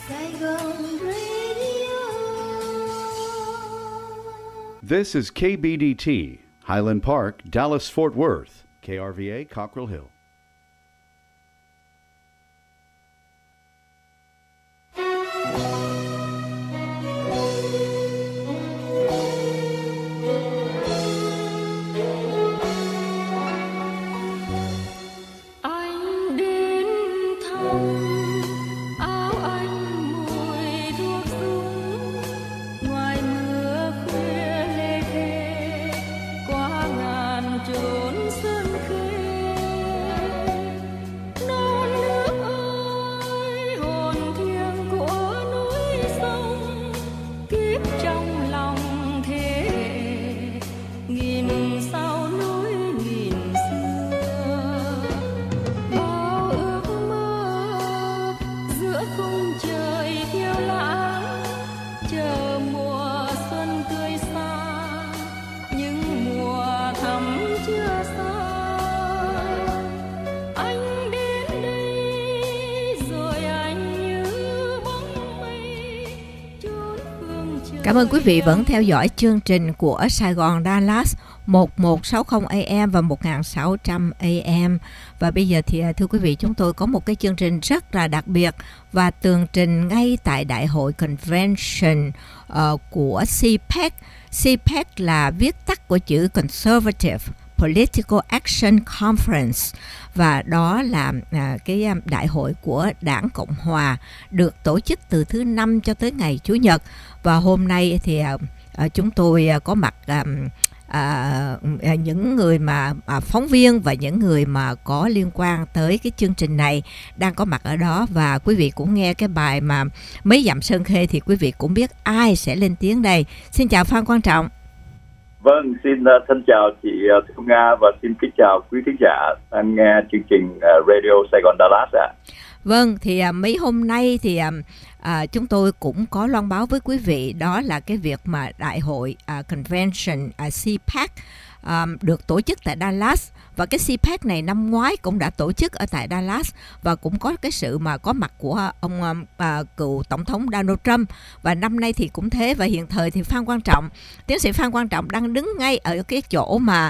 Saigon Radio. This is KBDT, Highland Park, Dallas-Fort Worth, KRVA, Cockrell Hill. Cảm ơn quý vị vẫn theo dõi chương trình của Sài Gòn Dallas 1160 AM và 1600 AM. Và bây giờ thì thưa quý vị, chúng tôi có một cái chương trình rất là đặc biệt và tường trình ngay tại Đại hội Convention của CPAC. CPAC là viết tắt của chữ Conservative Political Action Conference, và đó là cái đại hội của Đảng Cộng Hòa được tổ chức từ thứ Năm cho tới ngày Chủ nhật. Và hôm nay thì chúng tôi có mặt những người mà phóng viên và những người mà có liên quan tới cái chương trình này đang có mặt ở đó. Và quý vị cũng nghe cái bài mà Mấy dặm sơn khê thì quý vị cũng biết ai sẽ lên tiếng đây. Xin chào Phan Quang Trọng. Vâng, xin thân chào chị Thu Nga và xin kính chào quý khán giả đang nghe chương trình Radio Sài Gòn Dallas ạ. Vâng, thì mấy hôm nay thì chúng tôi cũng có loan báo với quý vị đó là cái việc mà đại hội Convention CPAC được tổ chức tại Dallas. Và cái CPAC này năm ngoái cũng đã tổ chức ở tại Dallas và cũng có cái sự mà có mặt của ông cựu tổng thống Donald Trump. Và năm nay thì cũng thế. Và hiện thời thì tiến sĩ Phan Quang Trọng đang đứng ngay ở cái chỗ mà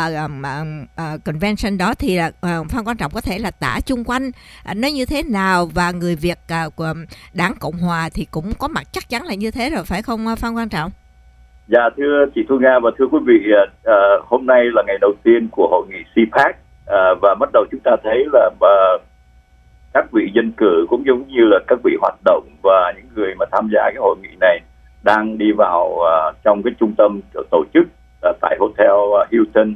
convention đó, thì Phan Quang Trọng có thể là tả chung quanh nó như thế nào, và người Việt của Đảng Cộng Hòa thì cũng có mặt chắc chắn là như thế rồi, phải không Phan Quang Trọng? Dạ, thưa chị Thu Nga và thưa quý vị, hôm nay là ngày đầu tiên của hội nghị CPAC và bắt đầu chúng ta thấy là các vị dân cử cũng giống như là các vị hoạt động và những người mà tham gia cái hội nghị này đang đi vào trong cái trung tâm tổ chức tại Hotel Hilton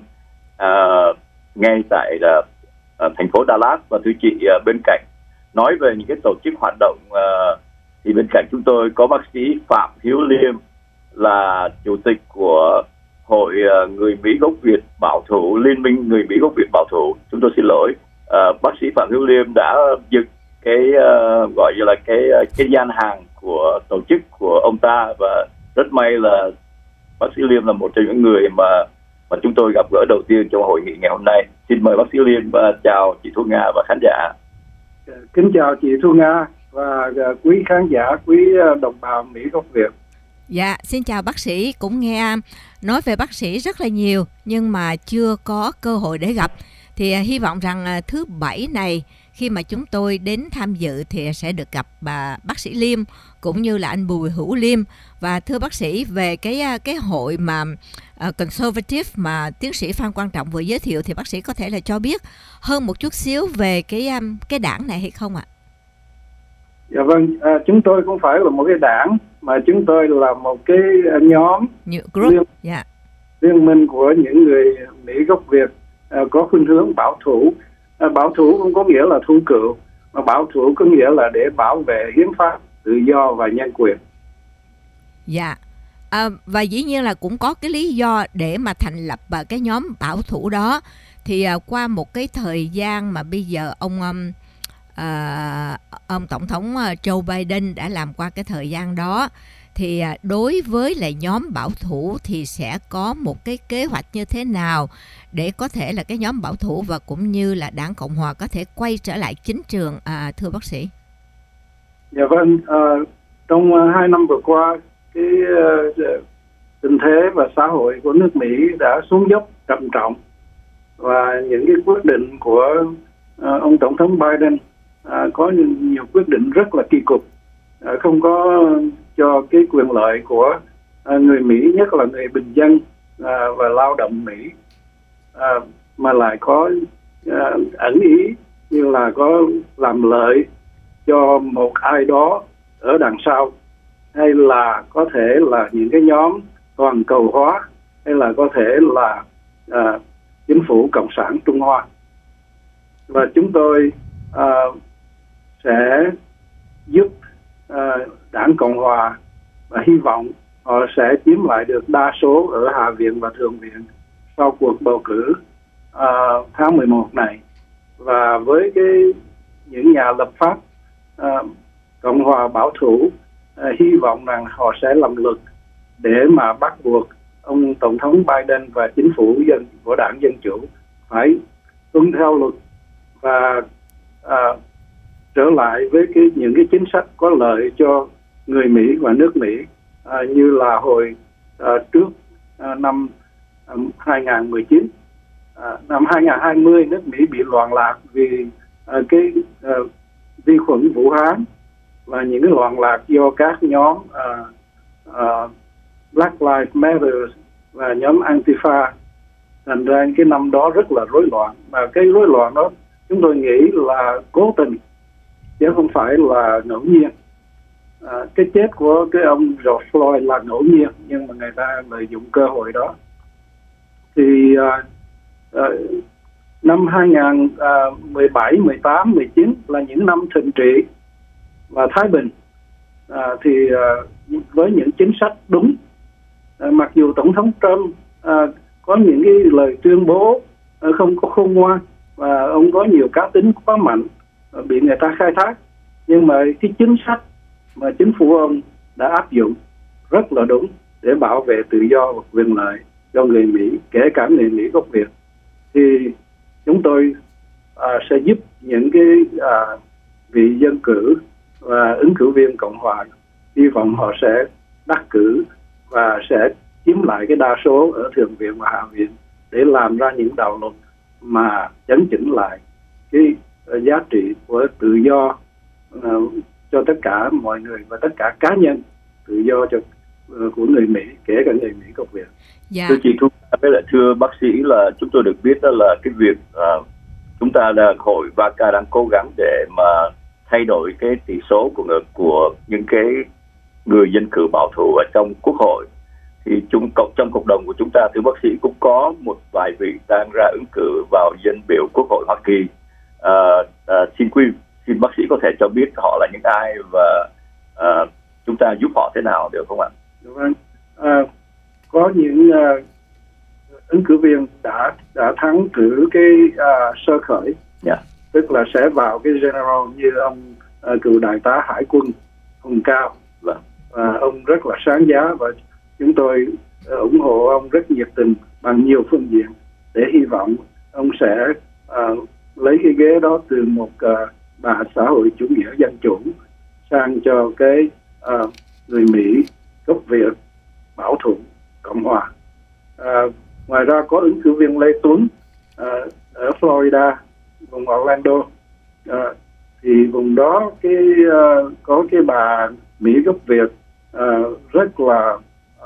ngay tại thành phố Dallas. Và thưa chị, bên cạnh nói về những cái tổ chức hoạt động thì bên cạnh chúng tôi có bác sĩ Phạm Hiếu Liêm, là chủ tịch của hội người Mỹ gốc Việt bảo thủ, Liên minh người Mỹ gốc Việt bảo thủ. Chúng tôi xin lỗi, bác sĩ Phạm Hữu Liêm đã dựng cái gọi như là cái gian hàng của tổ chức của ông ta, và rất may là bác sĩ Liêm là một trong những người mà chúng tôi gặp gỡ đầu tiên trong hội nghị ngày hôm nay. Xin mời bác sĩ Liêm và chào chị Thu Nga và khán giả. Kính chào chị Thu Nga và quý khán giả, quý đồng bào Mỹ gốc Việt. Dạ, xin chào bác sĩ. Cũng nghe nói về bác sĩ rất là nhiều nhưng mà chưa có cơ hội để gặp. Thì hy vọng rằng thứ Bảy này khi mà chúng tôi đến tham dự thì sẽ được gặp bác sĩ Liêm cũng như là anh Bùi Hữu Liêm. Và thưa bác sĩ, về cái hội mà Conservative mà tiến sĩ Phan Quang Trọng vừa giới thiệu thì bác sĩ có thể là cho biết hơn một chút xíu về cái đảng này hay không ạ? Dạ vâng, chúng tôi cũng phải là một cái đảng, mà chúng tôi là một cái nhóm liên minh của những người Mỹ gốc Việt có khuynh hướng bảo thủ. Bảo thủ không có nghĩa là thu cựu, mà bảo thủ có nghĩa là để bảo vệ hiến pháp, tự do và nhân quyền. Dạ, và dĩ nhiên là cũng có cái lý do để mà thành lập cái nhóm bảo thủ đó. Thì qua một cái thời gian mà bây giờ ông Tổng thống Joe Biden đã làm qua cái thời gian đó, thì đối với lại nhóm bảo thủ thì sẽ có một cái kế hoạch như thế nào để có thể là cái nhóm bảo thủ và cũng như là Đảng Cộng Hòa có thể quay trở lại chính trường, thưa bác sĩ? Dạ vâng, trong 2 năm vừa qua, cái tình thế và xã hội của nước Mỹ đã xuống dốc trầm trọng, và những cái quyết định của ông Tổng thống Biden có nhiều quyết định rất là kỳ cục, không có cho cái quyền lợi của người Mỹ, nhất là người bình dân và lao động Mỹ, mà lại có ẩn ý như là có làm lợi cho một ai đó ở đằng sau, hay là có thể là những cái nhóm toàn cầu hóa, hay là có thể là chính phủ Cộng sản Trung Hoa. Và chúng tôi sẽ giúp đảng Cộng Hòa, và hy vọng họ sẽ chiếm lại được đa số ở Hạ viện và Thượng viện sau cuộc bầu cử tháng 11 này. Và với những nhà lập pháp Cộng Hòa bảo thủ, hy vọng rằng họ sẽ làm luật để mà bắt buộc ông Tổng thống Biden và chính phủ của đảng Dân Chủ phải tuân theo luật và trở lại với những cái chính sách có lợi cho người Mỹ và nước Mỹ, như là hồi trước năm 2019. Năm 2020 nước Mỹ bị loạn lạc vì cái vi khuẩn Vũ Hán, và những cái loạn lạc do các nhóm Black Lives Matter và nhóm Antifa. Thành ra cái năm đó rất là rối loạn, và cái rối loạn đó chúng tôi nghĩ là cố tình chứ không phải là ngẫu nhiên. Cái chết của cái ông George Floyd là ngẫu nhiên, nhưng mà người ta lợi dụng cơ hội đó. Thì năm 2017, 18, 19 là những năm thịnh trị và thái bình, thì với những chính sách đúng, mặc dù Tổng thống Trump có những cái lời tuyên bố không có khôn ngoan, và ông có nhiều cá tính quá mạnh bị người ta khai thác, nhưng mà cái chính sách mà chính phủ ông đã áp dụng rất là đúng để bảo vệ tự do và quyền lợi cho người Mỹ, kể cả người Mỹ gốc Việt. Thì chúng tôi sẽ giúp những cái vị dân cử và ứng cử viên Cộng Hòa, hy vọng họ sẽ đắc cử và sẽ chiếm lại cái đa số ở Thượng viện và Hạ viện để làm ra những đạo luật mà chấn chỉnh lại cái giá trị của tự do cho tất cả mọi người và tất cả cá nhân, tự do của người Mỹ, kể cả người Mỹ gốc Việt. Dạ. Thưa chị Thu, với lại thưa bác sĩ, là chúng tôi được biết đó là cái việc chúng ta hội VACA đang cố gắng để mà thay đổi cái tỷ số của những cái người dân cử bảo thủ ở trong Quốc hội. Thì trong cộng đồng của chúng ta, thưa bác sĩ, cũng có một vài vị đang ra ứng cử vào dân biểu Quốc hội Hoa Kỳ. Xin bác sĩ có thể cho biết họ là những ai và chúng ta giúp họ thế nào được không ạ? Vâng. Có những ứng cử viên đã thắng cử cái sơ khởi, tức là sẽ vào cái general, như ông cựu đại tá hải quân Hùng Cao, và ông rất là sáng giá, và chúng tôi ủng hộ ông rất nhiệt tình bằng nhiều phương diện, để hy vọng ông sẽ lấy cái ghế đó từ một bà xã hội chủ nghĩa dân chủ sang cho cái người Mỹ gốc Việt bảo thủ Cộng Hòa. Ngoài ra có ứng cử viên Lê Tuấn ở Florida, vùng Orlando. Thì vùng đó có cái bà Mỹ gốc Việt rất là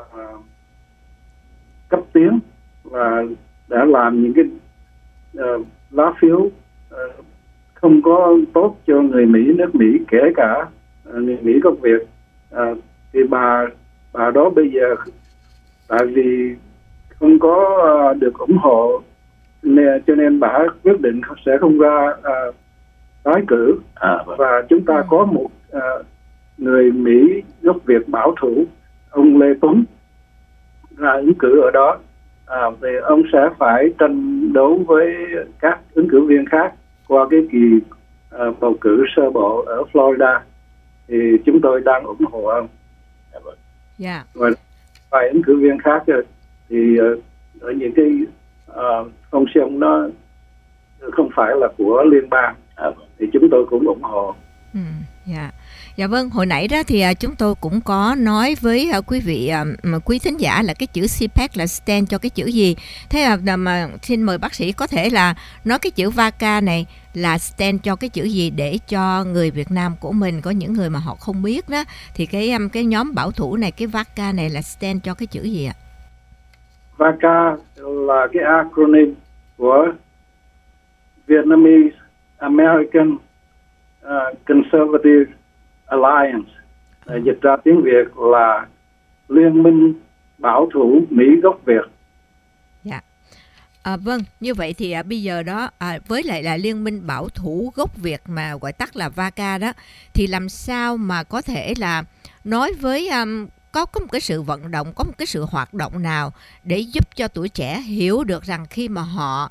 cấp tiến, và đã làm những cái lá phiếu không có tốt cho người Mỹ, nước Mỹ, kể cả người Mỹ gốc Việt. Thì bà đó bây giờ, tại vì không có được ủng hộ, cho nên bà quyết định sẽ không ra tái cử. Và chúng ta có một người Mỹ gốc Việt bảo thủ, ông Lê Tuấn, ra ứng cử ở đó. Thì ông sẽ phải tranh đấu với các ứng cử viên khác qua cái kỳ bầu cử sơ bộ ở Florida. Thì chúng tôi đang ủng hộ ông. Và vài ứng cử viên khác thì ở những cái phong sông nó không phải là của liên bang, thì chúng tôi cũng ủng hộ. Dạ vâng, hồi nãy đó thì chúng tôi cũng có nói với quý vị quý thính giả là cái chữ CPAC là stand cho cái chữ gì. Thế mà xin mời bác sĩ có thể là nói cái chữ VACA này là stand cho cái chữ gì để cho người Việt Nam của mình, có những người mà họ không biết đó, thì cái nhóm bảo thủ này, cái VACA này là stand cho cái chữ gì ạ? VACA là cái acronym của Vietnamese American Conservative Alliance, dịch ra tiếng Việt là Liên minh bảo thủ Mỹ gốc Việt. Dạ. Vâng, như vậy thì bây giờ đó với lại là Liên minh bảo thủ gốc Việt mà gọi tắt là VACA đó, thì làm sao mà có thể là nói với có một cái sự vận động, có một cái sự hoạt động nào để giúp cho tuổi trẻ hiểu được rằng khi mà họ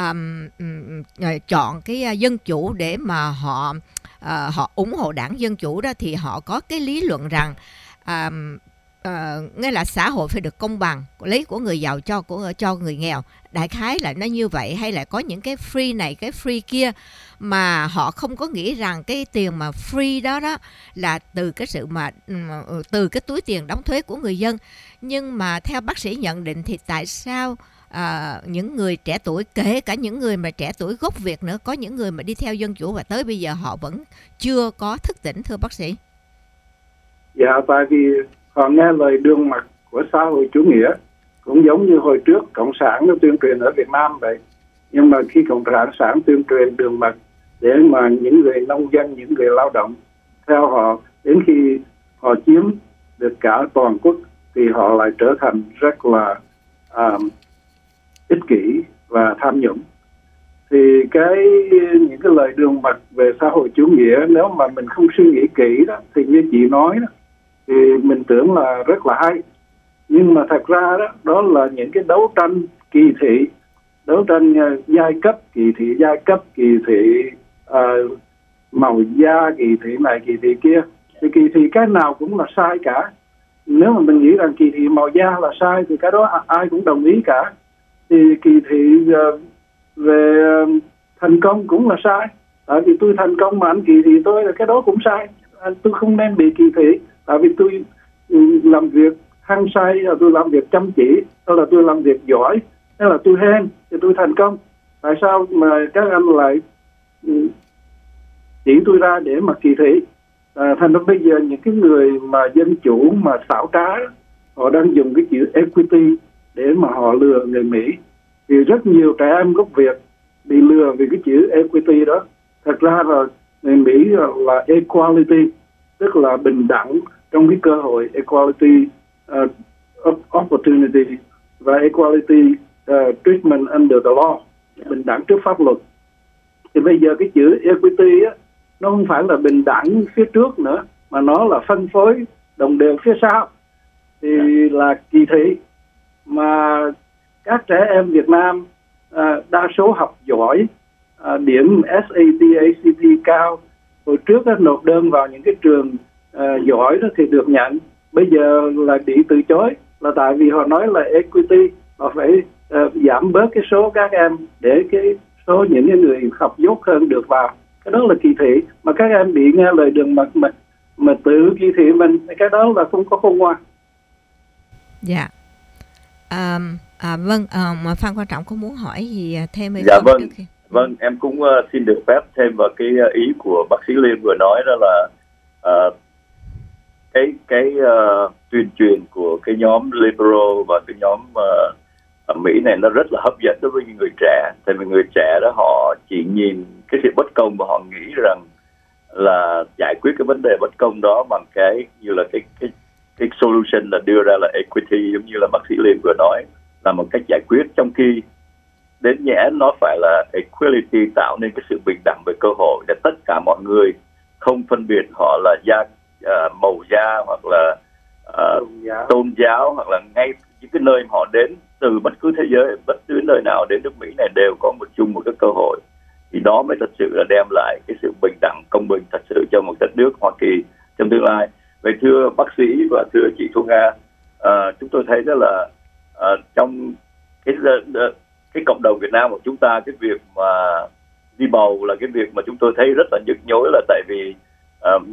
chọn cái dân chủ để mà họ ủng hộ đảng Dân Chủ đó, thì họ có cái lý luận rằng nghĩa là xã hội phải được công bằng, lấy của người giàu cho người nghèo, đại khái là nó như vậy, hay là có những cái free này, cái free kia, mà họ không có nghĩ rằng cái tiền mà free đó là từ cái sự mà từ cái túi tiền đóng thuế của người dân. Nhưng mà theo bác sĩ nhận định thì tại sao những người trẻ tuổi, kể cả những người mà trẻ tuổi gốc Việt nữa, có những người mà đi theo Dân Chủ và tới bây giờ họ vẫn chưa có thức tỉnh, thưa bác sĩ? Dạ, tại vì họ nghe lời đường mật của xã hội chủ nghĩa, cũng giống như hồi trước Cộng sản nó tuyên truyền ở Việt Nam vậy. Nhưng mà khi Cộng sản tuyên truyền đường mật để mà những người nông dân, những người lao động theo họ, đến khi họ chiếm được cả toàn quốc thì họ lại trở thành rất là ích kỷ và tham nhũng. Thì những cái lời đường mật về xã hội chủ nghĩa, nếu mà mình không suy nghĩ kỹ đó, thì như chị nói đó, thì mình tưởng là rất là hay. Nhưng mà thật ra đó là những cái đấu tranh kỳ thị, đấu tranh giai cấp, kỳ thị giai cấp, kỳ thị màu da, kỳ thị này, kỳ thị kia. Thì kỳ thị cái nào cũng là sai cả. Nếu mà mình nghĩ rằng kỳ thị màu da là sai thì cái đó ai cũng đồng ý cả. Thì kỳ thị về thành công cũng là sai. Tại vì tôi thành công mà anh kỳ thị tôi là cái đó cũng sai. Tôi không nên bị kỳ thị. Tại vì tôi làm việc hăng say, là tôi làm việc chăm chỉ, hay là tôi làm việc giỏi, hay là tôi hên thì tôi thành công. Tại sao mà các anh lại chỉ tôi ra để mà kỳ thị? Thành ra bây giờ những cái người mà dân chủ mà xảo trá, họ đang dùng cái chữ equity để mà họ lừa người Mỹ. Thì rất nhiều trẻ em gốc Việt bị lừa vì cái chữ equity đó. Thật ra là người Mỹ là equality, tức là bình đẳng trong cái cơ hội, equality opportunity và equality treatment under the law, bình đẳng trước pháp luật. Thì bây giờ cái chữ equity á, nó không phải là bình đẳng phía trước nữa, mà nó là phân phối đồng đều phía sau, thì là kỳ thị. Mà các trẻ em Việt Nam đa số học giỏi, điểm SAT, ACT cao. Hồi trước nộp đơn vào những cái trường giỏi đó thì được nhận. Bây giờ là bị từ chối, là tại vì họ nói là equity, họ phải giảm bớt cái số các em để cái số những cái người học dốt hơn được vào. Cái đó là kỳ thị. Mà các em bị nghe lời đường mật mà tự kỳ thị mình, cái đó là không có khôn ngoan. Dạ. Vâng, mà Phan Quang Trọng có muốn hỏi gì thêm hay dạ không? Vâng, vâng, em cũng xin được phép thêm vào cái ý của bác sĩ Liên vừa nói, đó là cái tuyên truyền của cái nhóm liberal và cái nhóm ở Mỹ này nó rất là hấp dẫn đối với những người trẻ. Tại vì người trẻ đó họ chỉ nhìn cái sự bất công và họ nghĩ rằng là giải quyết cái vấn đề bất công đó bằng cái như là cái solution là đưa ra là equity, giống như là bác sĩ Liên vừa nói, là một cách giải quyết, trong khi đến nhẽ nó phải là equality, tạo nên cái sự bình đẳng về cơ hội để tất cả mọi người, không phân biệt họ là màu da hoặc là tôn giáo hoặc là ngay những cái nơi họ đến từ bất cứ thế giới, bất cứ nơi nào đến nước Mỹ này đều có một cái cơ hội. Thì đó mới thật sự là đem lại cái sự bình đẳng, công bình thật sự cho một đất nước Hoa Kỳ trong tương lai. Vậy thưa bác sĩ và thưa chị Thu Nga, chúng tôi thấy đó là trong cái cộng đồng Việt Nam của chúng ta, cái việc mà đi bầu là cái việc mà chúng tôi thấy rất là nhức nhối, là tại vì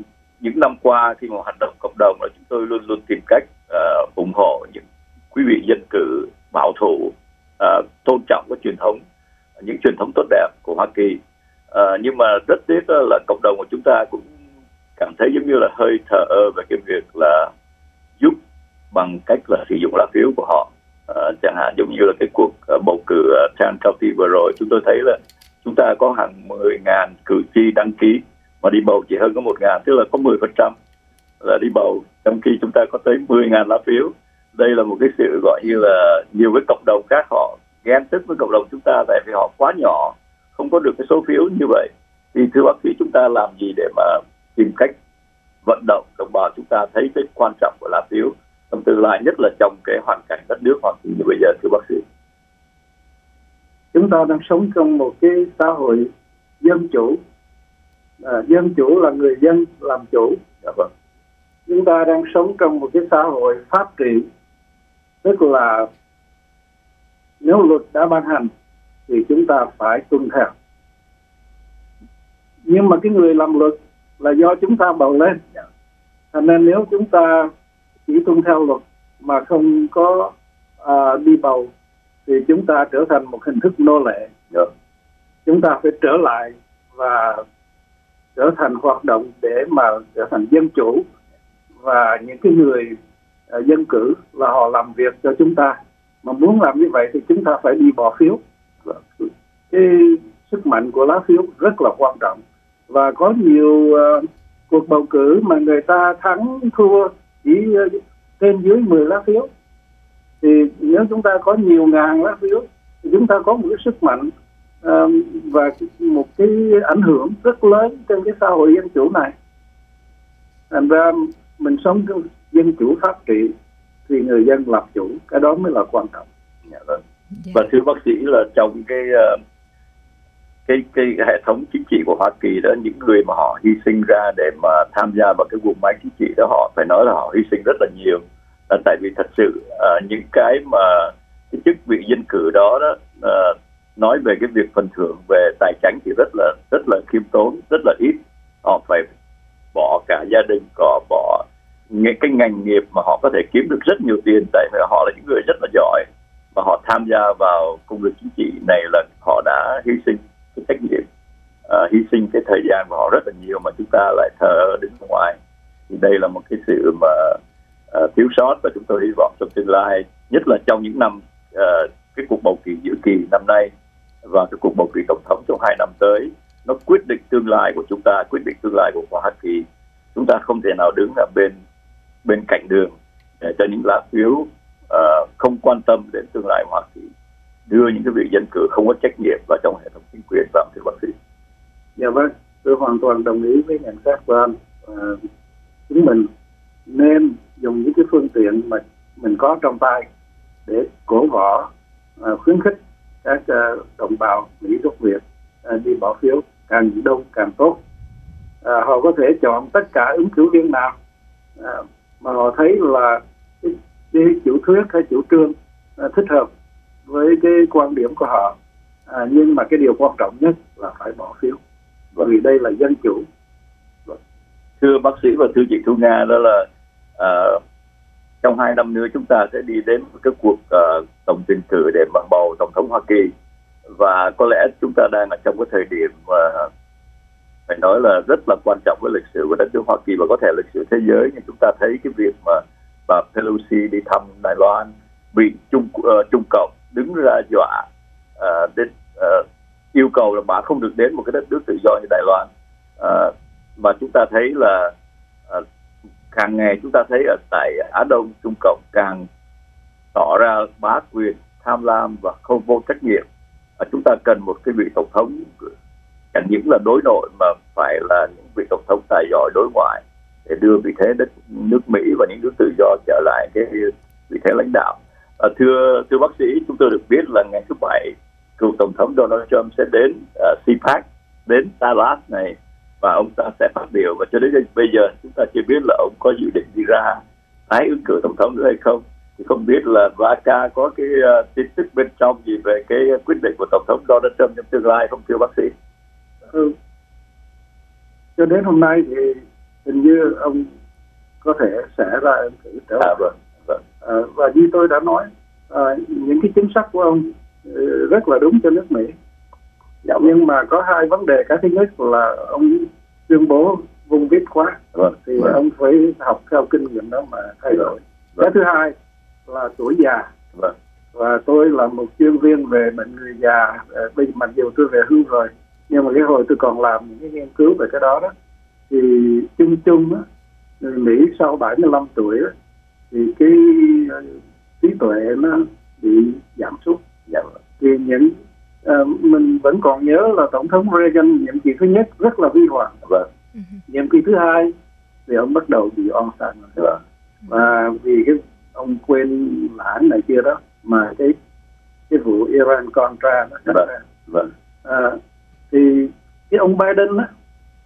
những năm qua khi mà hoạt động cộng đồng là chúng tôi luôn luôn tìm cách ủng hộ những quý vị dân cử bảo thủ, tôn trọng cái truyền thống, những truyền thống tốt đẹp của Hoa Kỳ. Nhưng mà rất tiếc là cộng đồng của chúng ta cũng cảm thấy giống như là hơi thờ ơ về cái việc là giúp bằng cách là sử dụng lá phiếu của họ. Chẳng hạn giống như là cái cuộc bầu cử Tarrant County vừa rồi, chúng tôi thấy là chúng ta có hàng 10.000 cử tri đăng ký mà đi bầu chỉ hơn có 1.000, tức là có 10% là đi bầu, trong khi chúng ta có tới 10.000 lá phiếu. Đây là một cái sự gọi như là nhiều cái cộng đồng khác họ ghen tức với cộng đồng chúng ta tại vì họ quá nhỏ, không có được cái số phiếu như vậy. Thì thưa bác sĩ, chúng ta làm gì để mà tìm cách vận động đồng bào chúng ta thấy cái quan trọng của lá phiếu trong tương lai, nhất là trong cái hoàn cảnh đất nước Hoa Kỳ như bây giờ, thưa bác sĩ? Chúng ta đang sống trong một cái xã hội dân chủ. Dân chủ là người dân làm chủ. Dạ vâng. Chúng ta đang sống trong một cái xã hội pháp trị, tức là nếu luật đã ban hành thì chúng ta phải tuân theo. Nhưng mà cái người làm luật là do chúng ta bầu lên. Cho nên nếu chúng ta chỉ tuân theo luật mà không có đi bầu thì chúng ta trở thành một hình thức nô lệ. Chúng ta phải trở lại và trở thành hoạt động để mà trở thành dân chủ, và những cái người dân cử là họ làm việc cho chúng ta. Mà muốn làm như vậy thì chúng ta phải đi bỏ phiếu. Cái sức mạnh của lá phiếu rất là quan trọng. Và có nhiều cuộc bầu cử mà người ta thắng thua chỉ trên dưới 10 lá phiếu. Thì nếu chúng ta có nhiều ngàn lá phiếu thì chúng ta có một cái sức mạnh và một cái ảnh hưởng rất lớn trên cái xã hội dân chủ này. Thành ra mình sống trong dân chủ pháp trị thì người dân làm chủ, cái đó mới là quan trọng. Và thưa bác sĩ là trong cái hệ thống chính trị của Hoa Kỳ đó, những người mà họ hy sinh ra để mà tham gia vào cái guồng máy chính trị đó, họ phải nói là họ hy sinh rất là nhiều. Tại vì thật sự những cái mà cái chức vị dân cử đó nói về cái việc phần thưởng về tài chính thì rất là khiêm tốn, rất là ít. Họ phải bỏ cả gia đình, bỏ cái ngành nghiệp mà họ có thể kiếm được rất nhiều tiền, tại vì họ là những người rất là giỏi và họ tham gia vào công việc chính trị này là họ đã hy sinh cái trách nhiệm, hy sinh cái thời gian của họ rất là nhiều mà chúng ta lại thờ đứng ngoài. Thì đây là một cái sự mà thiếu sót, và chúng tôi hy vọng trong tương lai, nhất là trong những năm cái cuộc bầu cử giữa kỳ năm nay và cái cuộc bầu cử tổng thống trong 2 năm tới, nó quyết định tương lai của chúng ta, quyết định tương lai của Hoa Kỳ. Chúng ta không thể nào đứng ở bên cạnh đường để cho những lá phiếu không quan tâm đến tương lai Hoa Kỳ, đưa những cái vị dân cử không có trách nhiệm vào trong hệ thống chính quyền, và thưa bác sĩ. Dạ vâng, tôi hoàn toàn đồng ý với nhận xét của anh. Chúng mình nên dùng những cái phương tiện mà mình có trong tay để cổ võ, khuyến khích các đồng bào Mỹ gốc Việt đi bỏ phiếu, càng đông càng tốt. Họ có thể chọn tất cả ứng cử viên nào mà họ thấy là cái chủ thuyết hay chủ trương thích hợp với cái quan điểm của họ, nhưng mà cái điều quan trọng nhất là phải bỏ phiếu, bởi vì đây là dân chủ. Thưa bác sĩ và thưa chị Thu Nga, đó là trong 2 năm nữa chúng ta sẽ đi đến một cái cuộc tổng tuyển cử để mà bầu tổng thống Hoa Kỳ, và có lẽ chúng ta đang ở trong cái thời điểm mà phải nói là rất là quan trọng với lịch sử của đất nước Hoa Kỳ và có thể lịch sử thế giới. Nhưng chúng ta thấy cái việc mà bà Pelosi đi thăm Đài Loan bị Trung Cộng đứng ra dọa yêu cầu là bà không được đến một cái đất nước tự do như Đài Loan, mà chúng ta thấy là càng ngày chúng ta thấy ở tại Á Đông, Trung Cộng càng tỏ ra bá quyền, tham lam và không vô trách nhiệm. Chúng ta cần một cái vị tổng thống chẳng những là đối nội mà phải là những vị tổng thống tài giỏi đối ngoại để đưa vị thế nước Mỹ và những nước tự do trở lại cái vị thế lãnh đạo. Thưa bác sĩ, chúng tôi được biết là ngày thứ Bảy, cựu tổng thống Donald Trump sẽ đến CPAC, đến Dallas này, và ông ta sẽ phát biểu, và cho đến bây giờ chúng ta chưa biết là ông có dự định đi ra tái ứng cử tổng thống nữa hay không. Thì không biết là VACA có cái tin tức bên trong gì về cái quyết định của tổng thống Donald Trump trong tương lai không, thưa bác sĩ? Cho đến hôm nay thì hình như ông có thể sẽ ra ứng cử trở lại. Và như tôi đã nói, những cái chính sách của ông rất là đúng cho nước Mỹ. Nhưng mà có hai vấn đề. Cái thứ nhất là ông tuyên bố vùng vít quá, thì ông phải học theo kinh nghiệm đó mà thay đổi. Cái thứ hai là tuổi già. Và tôi là một chuyên viên về bệnh người già, bây giờ mặc dù tôi về hưu rồi, nhưng mà cái hồi tôi còn làm những cái nghiên cứu về cái đó thì chung á, người Mỹ sau 75 tuổi á, thì cái trí tuệ nó bị giảm sút. Thì mình vẫn còn nhớ là tổng thống Reagan nhiệm kỳ thứ nhất rất là huy hoàng. Nhiệm kỳ thứ hai thì ông bắt đầu bị Alzheimer. Và vì cái ông quên lãng này kia đó mà cái vụ Iran Contra nó xảy ra. Thì cái ông Biden á,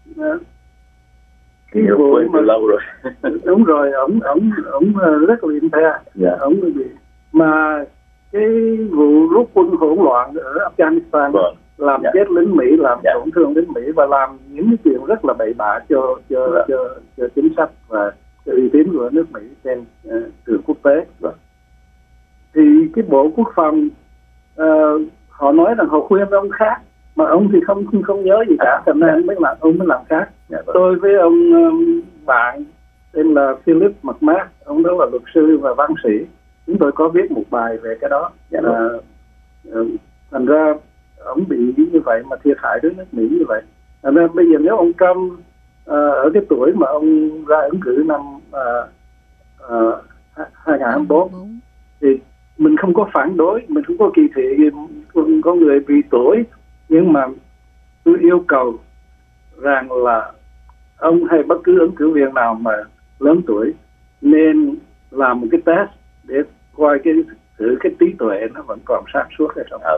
cái vụ mà lâu rồi. Đúng rồi, ông rất là im the. Mà cái vụ rút quân hỗn loạn ở Afghanistan làm chết lính Mỹ, làm tổn thương lính Mỹ và làm những cái chuyện rất là bậy bạ cho chính sách và cho uy tín của nước Mỹ trên trường quốc tế. Thì cái Bộ Quốc phòng họ nói rằng họ khuyên ông khác, mà ông thì không nhớ gì cả, cho nên ông mới làm khác. Tôi với ông bạn tên là Philip McMath, ông đó là luật sư và văn sĩ, chúng tôi có viết một bài về cái đó. Thành ra ông bị như vậy mà thiệt hại đến nước Mỹ như vậy. Thành ra bây giờ nếu ông Trump ở cái tuổi mà ông ra ứng cử năm 2024 thì mình không có phản đối, mình không có kỳ thị có người bị tuổi, nhưng mà tôi yêu cầu rằng là ông hay bất cứ ứng cử viên nào mà lớn tuổi nên làm một cái test để coi cái trí tuệ nó vẫn còn sáng suốt hay không.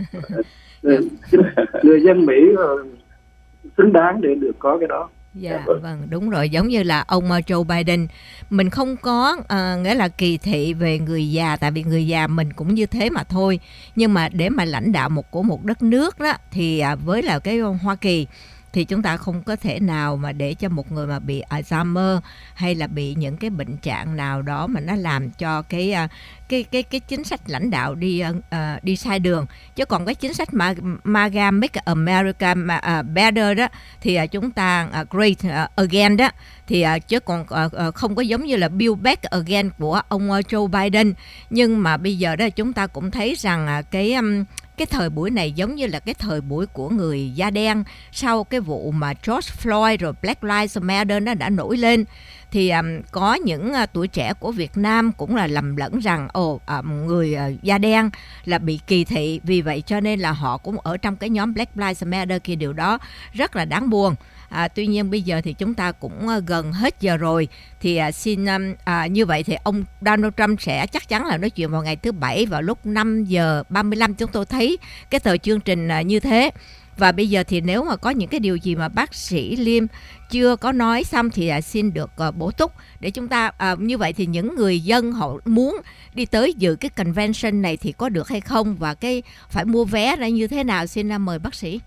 Người dân Mỹ xứng đáng để được có cái đó. Dạ, vâng, đúng rồi. Giống như là ông Joe Biden, mình không có nghĩa là kỳ thị về người già, tại vì người già mình cũng như thế mà thôi. Nhưng mà để mà lãnh đạo một đất nước đó, thì với là cái Hoa Kỳ thì chúng ta không có thể nào mà để cho một người mà bị Alzheimer hay là bị những cái bệnh trạng nào đó mà nó làm cho cái chính sách lãnh đạo đi sai đường. Chứ còn cái chính sách MAGA, Make America Better đó thì chúng ta Great Again đó thì chứ còn không có giống như là Build Back Again của ông Joe Biden. Nhưng mà bây giờ đó chúng ta cũng thấy rằng cái thời buổi này giống như là cái thời buổi của người da đen sau cái vụ mà George Floyd rồi Black Lives Matter nó đã nổi lên. Thì có những tuổi trẻ của Việt Nam cũng là lầm lẫn rằng người da đen là bị kỳ thị, vì vậy cho nên là họ cũng ở trong cái nhóm Black Lives Matter kia. Điều đó rất là đáng buồn. Tuy nhiên bây giờ thì chúng ta cũng gần hết giờ rồi, thì xin như vậy thì ông Donald Trump sẽ chắc chắn là nói chuyện vào ngày thứ Bảy vào lúc 5:35. Chúng tôi thấy cái tờ chương trình như thế. Và bây giờ thì nếu mà có những cái điều gì mà bác sĩ Liêm chưa có nói xong thì xin được bổ túc để chúng ta như vậy thì những người dân họ muốn đi tới dự cái convention này thì có được hay không, và cái phải mua vé ra như thế nào. Xin mời bác sĩ.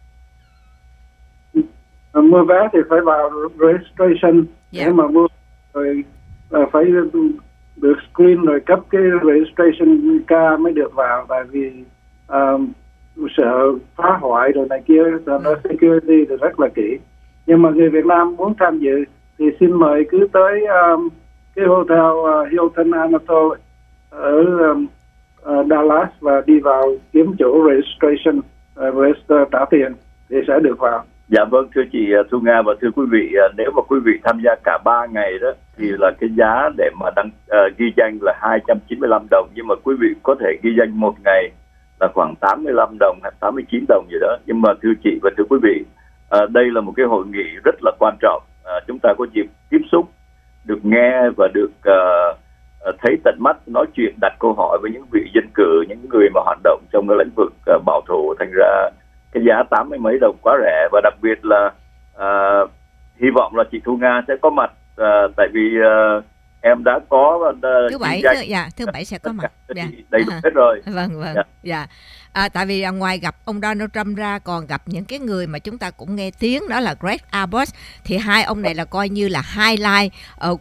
Mua vé thì phải vào registration để mà mua, rồi phải được screen rồi cấp cái registration card mới được vào, tại vì sợ phá hoại rồi này kia, rồi nó security thì rất là kỹ. Nhưng mà người Việt Nam muốn tham dự thì xin mời cứ tới cái hotel Hilton Anatole ở Dallas và đi vào kiếm chỗ registration, register, trả tiền thì sẽ được vào. Dạ vâng, thưa chị Thu Nga và thưa quý vị, nếu mà quý vị tham gia cả 3 ngày đó thì là cái giá để mà ghi danh là 295 đồng, nhưng mà quý vị có thể ghi danh một ngày là khoảng 85 đồng hay 89 đồng gì đó. Nhưng mà thưa chị và thưa quý vị, đây là một cái hội nghị rất là quan trọng. Chúng ta có dịp tiếp xúc, được nghe và được thấy tận mắt, nói chuyện, đặt câu hỏi với những vị dân cử, những người mà hoạt động trong cái lĩnh vực bảo thủ. Thành ra cái giá 80 mấy đồng quá rẻ, và đặc biệt là hy vọng là chị Thu Nga sẽ có mặt, tại vì em đã có thứ bảy sẽ có mặt. đầy đủ hết rồi. Vâng. Tại vì ngoài gặp ông Donald Trump ra còn gặp những cái người mà chúng ta cũng nghe tiếng, đó là Greg Abbott. Thì hai ông này là coi như là highlight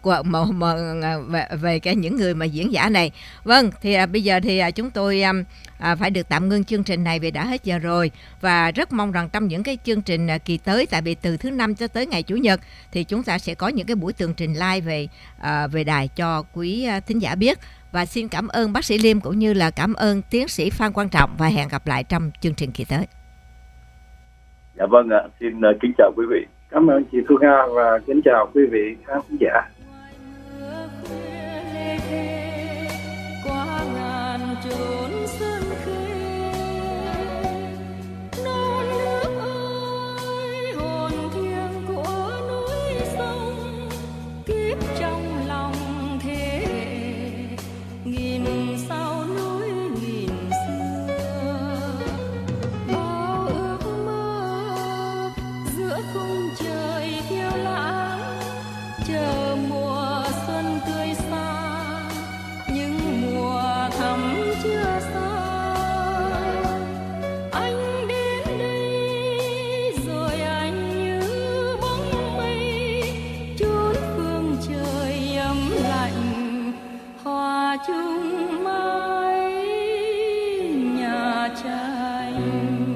về cái những người mà diễn giả này. Vâng, thì bây giờ thì chúng tôi phải được tạm ngưng chương trình này vì đã hết giờ rồi, và rất mong rằng trong những cái chương trình kỳ tới, tại vì từ thứ Năm cho tới ngày Chủ nhật thì chúng ta sẽ có những cái buổi tường trình live về đài cho quý thính giả biết. Và xin cảm ơn bác sĩ Liêm cũng như là cảm ơn tiến sĩ Phan Quang Trọng, và hẹn gặp lại trong chương trình kỳ tới. Dạ vâng ạ, xin kính chào quý vị. Cảm ơn chị Thu Nga và kính chào quý vị khán giả. chung mái nhà tranh.